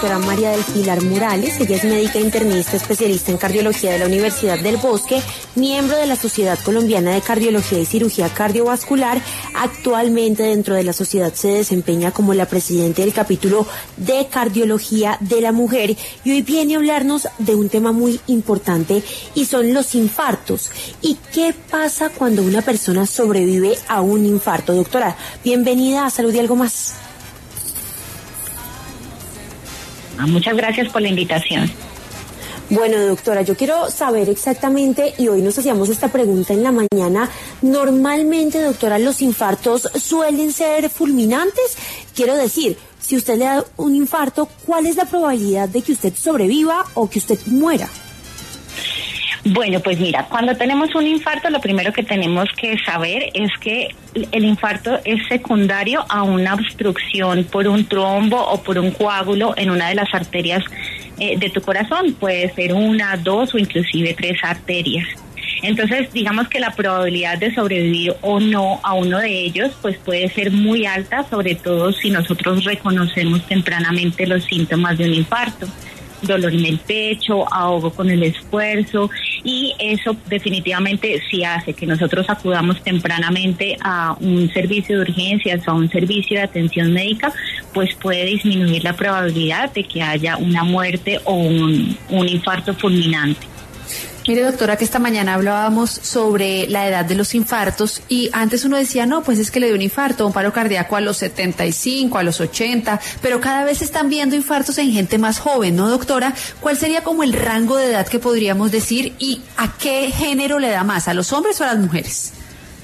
Doctora María del Pilar Morales. Ella es médica internista especialista en cardiología de la Universidad del Bosque, miembro de la Sociedad Colombiana de Cardiología y Cirugía Cardiovascular. Actualmente dentro de la sociedad se desempeña como la presidenta del capítulo de Cardiología de la Mujer y hoy viene a hablarnos de un tema muy importante y son los infartos. ¿Y qué pasa cuando una persona sobrevive a un infarto? Doctora, bienvenida a Salud y Algo Más. Muchas gracias por la invitación. Bueno, doctora, yo quiero saber exactamente, y hoy nos hacíamos esta pregunta en la mañana, normalmente, doctora, los infartos suelen ser fulminantes. Quiero decir, si usted le da un infarto, ¿cuál es la probabilidad de que usted sobreviva o que usted muera? Bueno, pues mira, cuando tenemos un infarto, lo primero que tenemos que saber es que el infarto es secundario a una obstrucción por un trombo o por un coágulo en una de las arterias de tu corazón. Puede ser 1, 2 o inclusive 3 arterias. Entonces, digamos que la probabilidad de sobrevivir o no a uno de ellos, pues puede ser muy alta, sobre todo si nosotros reconocemos tempranamente los síntomas de un infarto. Dolor en el pecho, ahogo con el esfuerzo, y eso definitivamente sí hace que nosotros acudamos tempranamente a un servicio de urgencias o a un servicio de atención médica, pues puede disminuir la probabilidad de que haya una muerte o un infarto fulminante. Mire, doctora, que esta mañana hablábamos sobre la edad de los infartos y antes uno decía, no, pues es que le dio un infarto, un paro cardíaco a los 75, a los 80, pero cada vez están viendo infartos en gente más joven, ¿no, doctora? ¿Cuál sería como el rango de edad que podríamos decir y a qué género le da más, a los hombres o a las mujeres?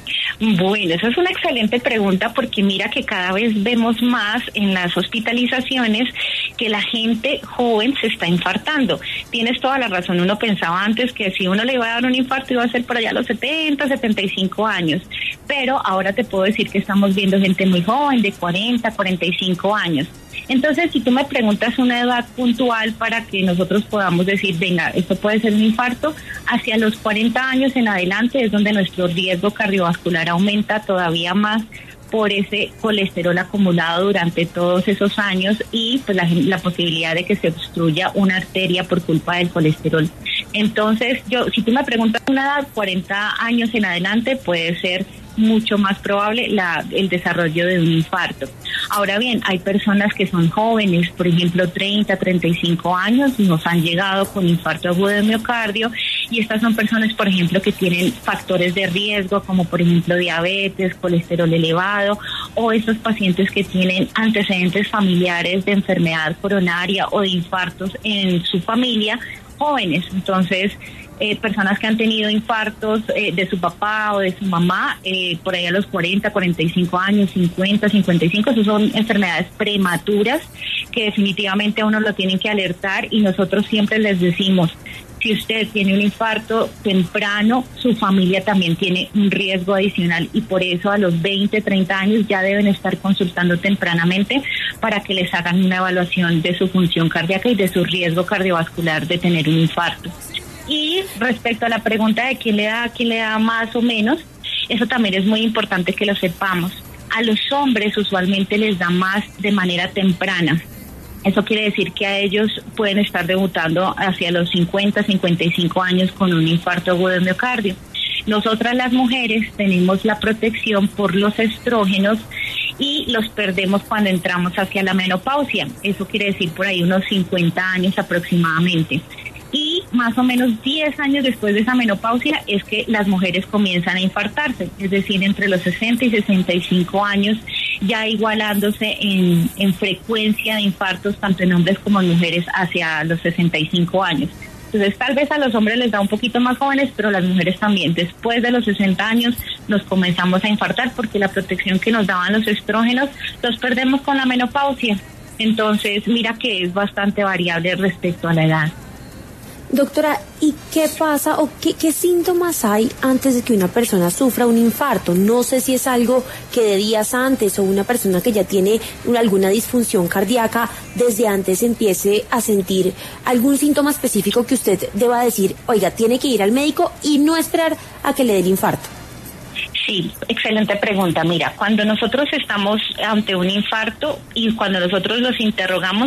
Bueno, esa es una excelente pregunta porque mira que cada vez vemos más en las hospitalizaciones que la gente joven se está infartando. Tienes toda la razón, uno pensaba antes que si uno le iba a dar un infarto iba a ser por allá a los 70, 75 años, pero ahora te puedo decir que estamos viendo gente muy joven de 40, 45 años. Entonces, si tú me preguntas una edad puntual para que nosotros podamos decir, venga, esto puede ser un infarto, hacia los 40 años en adelante es donde nuestro riesgo cardiovascular aumenta todavía más por ese colesterol acumulado durante todos esos años y pues la posibilidad de que se obstruya una arteria por culpa del colesterol. Entonces, si tú me preguntas una edad, 40 años en adelante puede ser mucho más probable el desarrollo de un infarto. Ahora bien, hay personas que son jóvenes, por ejemplo 30, 35 años, nos han llegado con infarto agudo de miocardio y estas son personas, por ejemplo, que tienen factores de riesgo como por ejemplo diabetes, colesterol elevado o esos pacientes que tienen antecedentes familiares de enfermedad coronaria o de infartos en su familia, jóvenes. Entonces, personas que han tenido infartos de su papá o de su mamá por ahí a los 40, 45 años, 50, 55, esas son enfermedades prematuras que definitivamente a uno lo tienen que alertar y nosotros siempre les decimos, si usted tiene un infarto temprano, su familia también tiene un riesgo adicional y por eso a los 20, 30 años ya deben estar consultando tempranamente para que les hagan una evaluación de su función cardíaca y de su riesgo cardiovascular de tener un infarto. Y respecto a la pregunta de quién le da más o menos, eso también es muy importante que lo sepamos. A los hombres usualmente les da más de manera temprana. Eso quiere decir que a ellos pueden estar debutando hacia los 50, 55 años con un infarto agudo de miocardio. Nosotras las mujeres tenemos la protección por los estrógenos y los perdemos cuando entramos hacia la menopausia. Eso quiere decir por ahí unos 50 años aproximadamente. Y más o menos 10 años después de esa menopausia es que las mujeres comienzan a infartarse, es decir, entre los 60 y 65 años, ya igualándose en frecuencia de infartos tanto en hombres como en mujeres hacia los 65 años. Entonces tal vez a los hombres les da un poquito más jóvenes, pero las mujeres también. Después de los 60 años nos comenzamos a infartar porque la protección que nos daban los estrógenos los perdemos con la menopausia. Entonces mira que es bastante variable respecto a la edad. Doctora, ¿y qué pasa o qué síntomas hay antes de que una persona sufra un infarto? No sé si es algo que de días antes o una persona que ya tiene alguna disfunción cardíaca desde antes empiece a sentir algún síntoma específico que usted deba decir, oiga, tiene que ir al médico y no esperar a que le dé el infarto. Sí, excelente pregunta. Mira, cuando nosotros estamos ante un infarto y cuando nosotros los interrogamos,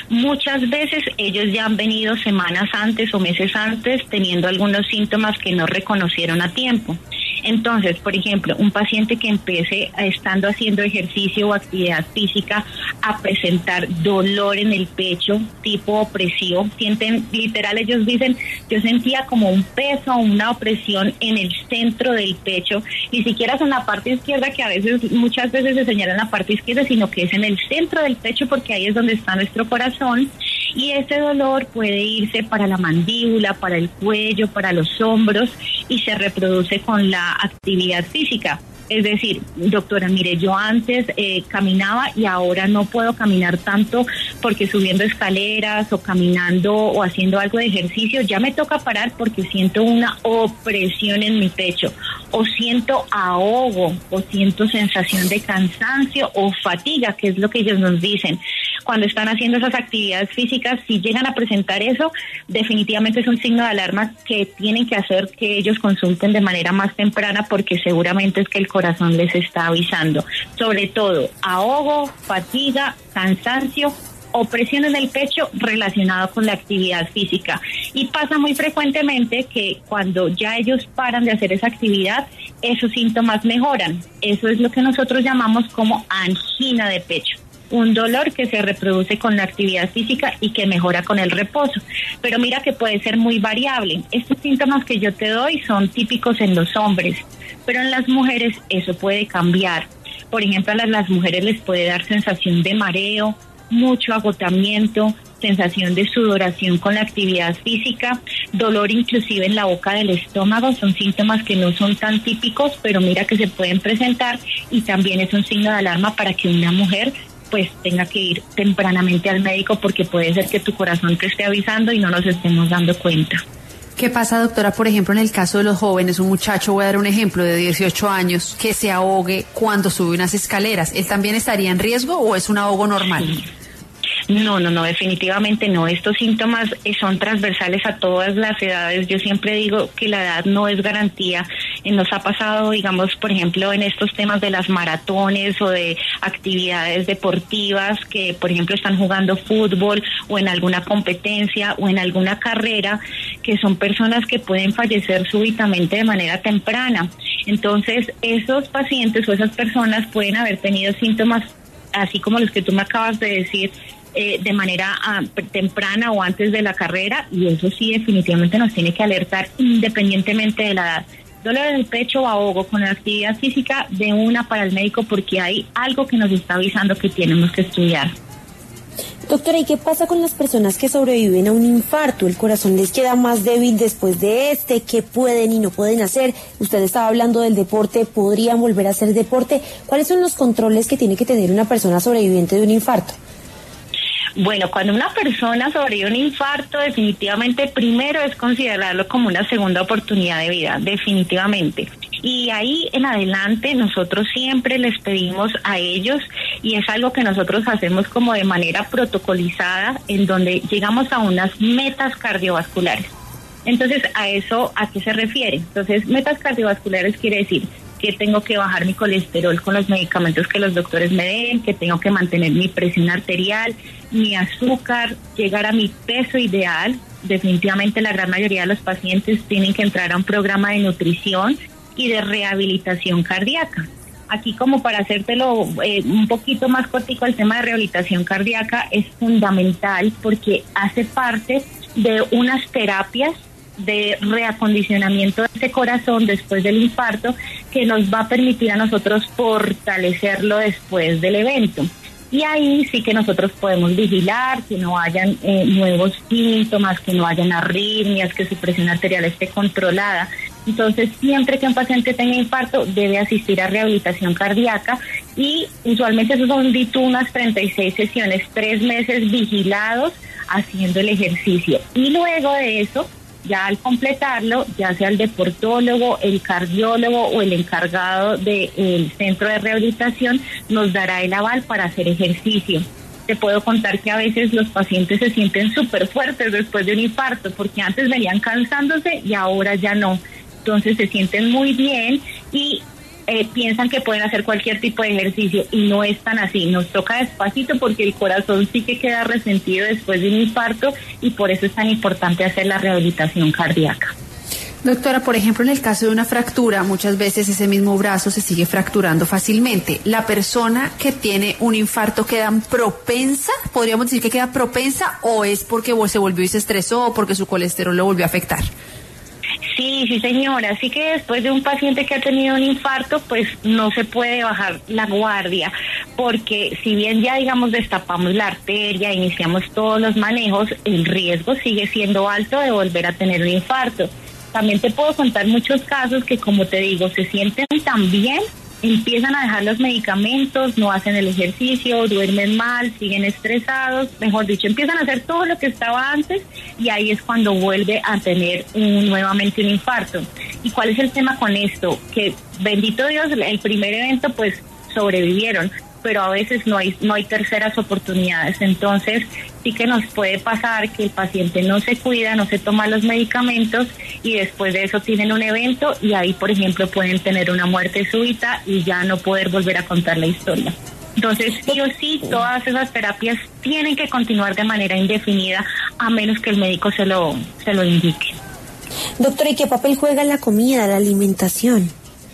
Muchas veces ellos ya han venido semanas antes o meses antes teniendo algunos síntomas que no reconocieron a tiempo. Entonces, por ejemplo, un paciente que empiece estando haciendo ejercicio o actividad física a presentar dolor en el pecho, tipo opresivo, sienten, literal, ellos dicen, yo sentía como un peso o una opresión en el centro del pecho, ni siquiera es en la parte izquierda, que a veces, muchas veces se señala en la parte izquierda, sino que es en el centro del pecho, porque ahí es donde está nuestro corazón, y ese dolor puede irse para la mandíbula, para el cuello, para los hombros, y se reproduce con la actividad física. Es decir, doctora, mire, yo antes caminaba y ahora no puedo caminar tanto porque subiendo escaleras o caminando o haciendo algo de ejercicio ya me toca parar porque siento una opresión en mi pecho, o siento ahogo, o siento sensación de cansancio o fatiga, que es lo que ellos nos dicen. Cuando están haciendo esas actividades físicas, si llegan a presentar eso, definitivamente es un signo de alarma que tienen que hacer que ellos consulten de manera más temprana, porque seguramente es que el corazón les está avisando. Sobre todo, ahogo, fatiga, cansancio, opresión en el pecho relacionado con la actividad física. Y pasa muy frecuentemente que cuando ya ellos paran de hacer esa actividad, esos síntomas mejoran. Eso es lo que nosotros llamamos como angina de pecho. Un dolor que se reproduce con la actividad física y que mejora con el reposo. Pero mira que puede ser muy variable. Estos síntomas que yo te doy son típicos en los hombres, pero en las mujeres eso puede cambiar. Por ejemplo, a las mujeres les puede dar sensación de mareo, mucho agotamiento, sensación de sudoración con la actividad física, dolor inclusive en la boca del estómago. Son síntomas que no son tan típicos, pero mira que se pueden presentar, y también es un signo de alarma para que una mujer pues tenga que ir tempranamente al médico, porque puede ser que tu corazón te esté avisando y no nos estemos dando cuenta. ¿Qué pasa, doctora, por ejemplo, en el caso de los jóvenes? Un muchacho, voy a dar un ejemplo, de 18 años, que se ahogue cuando sube unas escaleras. ¿Él también estaría en riesgo o es un ahogo normal? Sí. No, definitivamente no. Estos síntomas son transversales a todas las edades. Yo siempre digo que la edad no es garantía. Nos ha pasado, digamos, por ejemplo, en estos temas de las maratones o de actividades deportivas, que, por ejemplo, están jugando fútbol o en alguna competencia o en alguna carrera, que son personas que pueden fallecer súbitamente de manera temprana. Entonces, esos pacientes o esas personas pueden haber tenido síntomas así como los que tú me acabas de decir, de manera temprana o antes de la carrera, y eso sí definitivamente nos tiene que alertar independientemente de la edad. Dolor en el pecho o ahogo con la actividad física, de una para el médico, porque hay algo que nos está avisando que tenemos que estudiar. Doctora, ¿y qué pasa con las personas que sobreviven a un infarto? ¿El corazón les queda más débil después de este? ¿Qué pueden y no pueden hacer? Usted estaba hablando del deporte, ¿podrían volver a hacer deporte? ¿Cuáles son los controles que tiene que tener una persona sobreviviente de un infarto? Bueno, cuando una persona sobrevive a un infarto, definitivamente primero es considerarlo como una segunda oportunidad de vida, definitivamente. Y ahí en adelante nosotros siempre les pedimos a ellos, y es algo que nosotros hacemos como de manera protocolizada, en donde llegamos a unas metas cardiovasculares. Entonces, ¿a eso a qué se refiere? Entonces, metas cardiovasculares quiere decir que tengo que bajar mi colesterol con los medicamentos que los doctores me den, que tengo que mantener mi presión arterial, mi azúcar, llegar a mi peso ideal. Definitivamente la gran mayoría de los pacientes tienen que entrar a un programa de nutrición y de rehabilitación cardíaca. Aquí, como para hacértelo un poquito más cortico, el tema de rehabilitación cardíaca es fundamental porque hace parte de unas terapias de reacondicionamiento de ese corazón después del infarto, que nos va a permitir a nosotros fortalecerlo después del evento. Y ahí sí que nosotros podemos vigilar que no hayan nuevos síntomas, que no hayan arritmias, que su presión arterial esté controlada. Entonces, siempre que un paciente tenga infarto, debe asistir a rehabilitación cardíaca, y usualmente esos son unas 36 sesiones, 3 meses vigilados haciendo el ejercicio. Y luego de eso, ya al completarlo, ya sea el deportólogo, el cardiólogo o el encargado del centro de rehabilitación nos dará el aval para hacer ejercicio. Te puedo contar que a veces los pacientes se sienten súper fuertes después de un infarto, porque antes venían cansándose y ahora ya no. Entonces se sienten muy bien, y piensan que pueden hacer cualquier tipo de ejercicio y no es tan así. Nos toca despacito porque el corazón sí que queda resentido después de un infarto y por eso es tan importante hacer la rehabilitación cardíaca. Doctora, por ejemplo, en el caso de una fractura, muchas veces ese mismo brazo se sigue fracturando fácilmente. ¿La persona que tiene un infarto queda propensa? ¿Podríamos decir que queda propensa o es porque se volvió y se estresó o porque su colesterol lo volvió a afectar? Sí, señora. Así que después de un paciente que ha tenido un infarto, pues no se puede bajar la guardia, porque si bien ya, digamos, destapamos la arteria, iniciamos todos los manejos, el riesgo sigue siendo alto de volver a tener un infarto. También te puedo contar muchos casos que, como te digo, se sienten tan bien, empiezan a dejar los medicamentos, no hacen el ejercicio, duermen mal, siguen estresados, mejor dicho, empiezan a hacer todo lo que estaba antes y ahí es cuando vuelve a tener nuevamente un infarto. ¿Y cuál es el tema con esto? Que, bendito Dios, el primer evento pues sobrevivieron, pero a veces no hay terceras oportunidades. Entonces sí que nos puede pasar que el paciente no se cuida, no se toma los medicamentos y después de eso tienen un evento y ahí, por ejemplo, pueden tener una muerte súbita y ya no poder volver a contar la historia. Entonces, sí o sí, todas esas terapias tienen que continuar de manera indefinida a menos que el médico se lo indique. Doctora, ¿y qué papel juega la comida, la alimentación?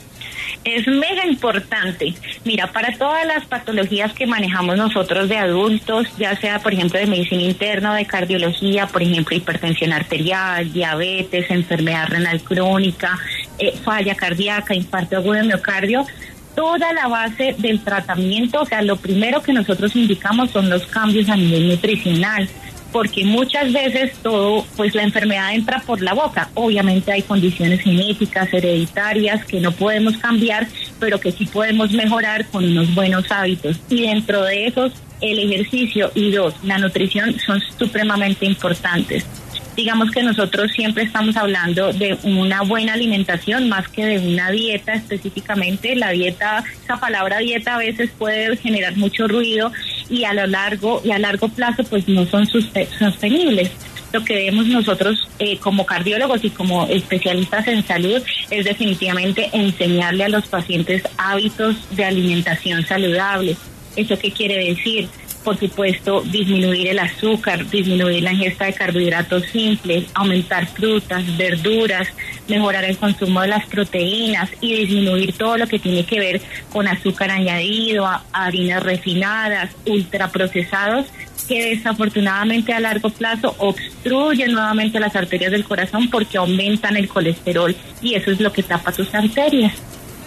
Es mega importante. Mira, para todas las patologías que manejamos nosotros de adultos, ya sea, por ejemplo, de medicina interna o de cardiología, por ejemplo, hipertensión arterial, diabetes, enfermedad renal crónica, falla cardíaca, infarto agudo de miocardio, toda la base del tratamiento, o sea, lo primero que nosotros indicamos son los cambios a nivel nutricional, porque muchas veces la enfermedad entra por la boca. Obviamente hay condiciones genéticas, hereditarias, que no podemos cambiar, pero que sí podemos mejorar con unos buenos hábitos. Y dentro de esos, el ejercicio y la nutrición son supremamente importantes. Digamos que nosotros siempre estamos hablando de una buena alimentación más que de una dieta específicamente. La dieta, esa palabra dieta a veces puede generar mucho ruido y a largo plazo pues no son sostenibles. Lo que vemos nosotros como cardiólogos y como especialistas en salud es definitivamente enseñarle a los pacientes hábitos de alimentación saludable. ¿Eso qué quiere decir? Por supuesto, disminuir el azúcar, disminuir la ingesta de carbohidratos simples, aumentar frutas, verduras, mejorar el consumo de las proteínas y disminuir todo lo que tiene que ver con azúcar añadido, harinas refinadas, ultraprocesados, que desafortunadamente a largo plazo obstruyen nuevamente las arterias del corazón porque aumentan el colesterol y eso es lo que tapa tus arterias.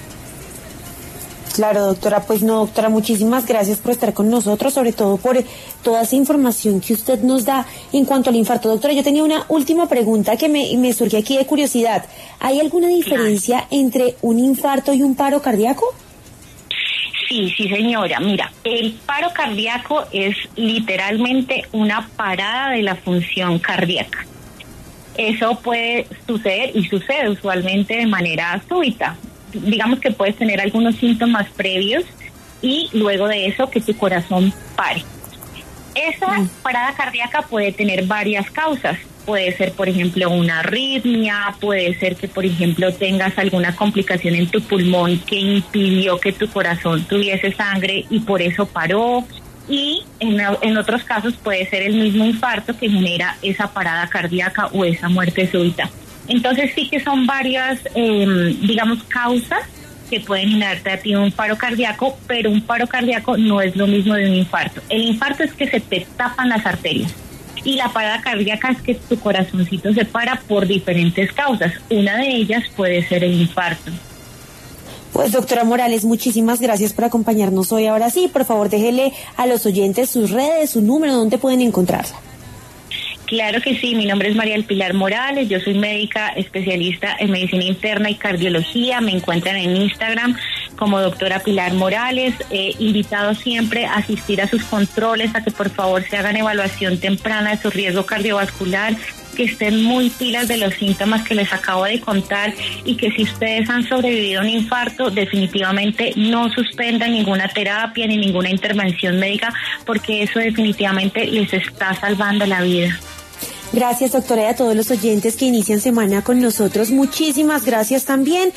Claro, doctora, pues no, doctora, muchísimas gracias por estar con nosotros, sobre todo por toda esa información que usted nos da en cuanto al infarto. Doctora, yo tenía una última pregunta que me surge aquí de curiosidad. ¿Hay alguna diferencia entre un infarto y un paro cardíaco? Sí, señora. Mira, el paro cardíaco es literalmente una parada de la función cardíaca. Eso puede suceder y sucede usualmente de manera súbita. Digamos que puedes tener algunos síntomas previos y luego de eso que tu corazón pare. Esa parada cardíaca puede tener varias causas. Puede ser, por ejemplo, una arritmia, puede ser que, por ejemplo, tengas alguna complicación en tu pulmón que impidió que tu corazón tuviese sangre y por eso paró. Y en otros casos puede ser el mismo infarto que genera esa parada cardíaca o esa muerte súbita. Entonces sí que son varias, causas que pueden generarte a ti un paro cardíaco, pero un paro cardíaco no es lo mismo de un infarto. El infarto es que se te tapan las arterias y la parada cardíaca es que tu corazoncito se para por diferentes causas. Una de ellas puede ser el infarto. Pues doctora Morales, muchísimas gracias por acompañarnos hoy. Ahora sí, por favor, déjele a los oyentes sus redes, su número, donde pueden encontrarla. Claro que sí, mi nombre es María del Pilar Morales, yo soy médica especialista en medicina interna y cardiología, me encuentran en Instagram como doctora Pilar Morales, invitado siempre a asistir a sus controles, a que por favor se hagan evaluación temprana de su riesgo cardiovascular, que estén muy pilas de los síntomas que les acabo de contar y que si ustedes han sobrevivido a un infarto, definitivamente no suspendan ninguna terapia ni ninguna intervención médica, porque eso definitivamente les está salvando la vida. Gracias, doctora, y a todos los oyentes que inician semana con nosotros. Muchísimas gracias también.